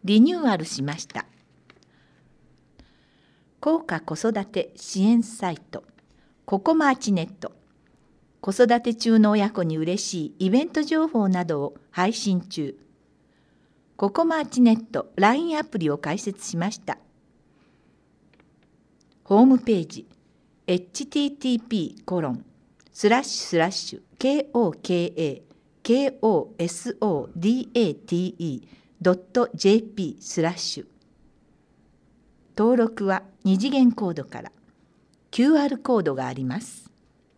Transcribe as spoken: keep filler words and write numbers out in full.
リニューアルしました。高価子育て支援サイトココマーチネット、子育て中の親子に嬉しいイベント情報などを配信中。ココマーチネット ライン アプリを開設しました。ホームページ エイチティーティーピーコロンスラッシュスラッシュ ケーオーケーエーケーオーエスオーディーエーティーイードットジェーピー スラッシュ。登録はに次元コードから キューアール コードがあります。